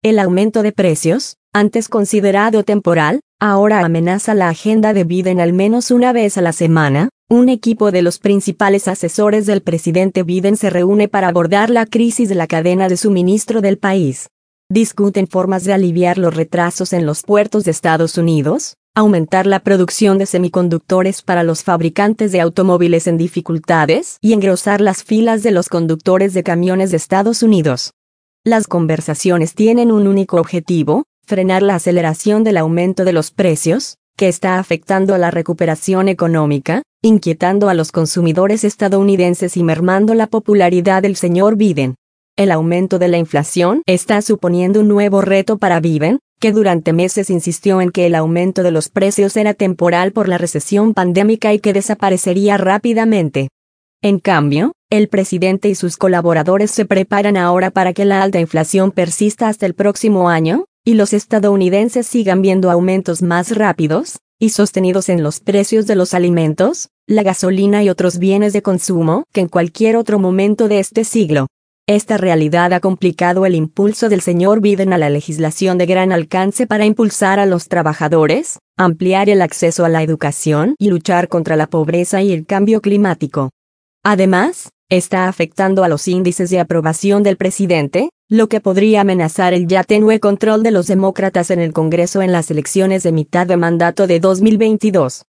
El aumento de precios, antes considerado temporal, ahora amenaza la agenda de Biden al menos una vez a la semana. Un equipo de los principales asesores del presidente Biden se reúne para abordar la crisis de la cadena de suministro del país. Discuten formas de aliviar los retrasos en los puertos de Estados Unidos, aumentar la producción de semiconductores para los fabricantes de automóviles en dificultades y engrosar las filas de los conductores de camiones de Estados Unidos. Las conversaciones tienen un único objetivo: frenar la aceleración del aumento de los precios, que está afectando a la recuperación económica, inquietando a los consumidores estadounidenses y mermando la popularidad del señor Biden. El aumento de la inflación está suponiendo un nuevo reto para Biden, que durante meses insistió en que el aumento de los precios era temporal por la recesión pandémica y que desaparecería rápidamente. En cambio, el presidente y sus colaboradores se preparan ahora para que la alta inflación persista hasta el próximo año, y los estadounidenses sigan viendo aumentos más rápidos y sostenidos en los precios de los alimentos, la gasolina y otros bienes de consumo que en cualquier otro momento de este siglo. Esta realidad ha complicado el impulso del señor Biden a la legislación de gran alcance para impulsar a los trabajadores, ampliar el acceso a la educación y luchar contra la pobreza y el cambio climático. Además, está afectando a los índices de aprobación del presidente, lo que podría amenazar el ya tenue control de los demócratas en el Congreso en las elecciones de mitad de mandato de 2022.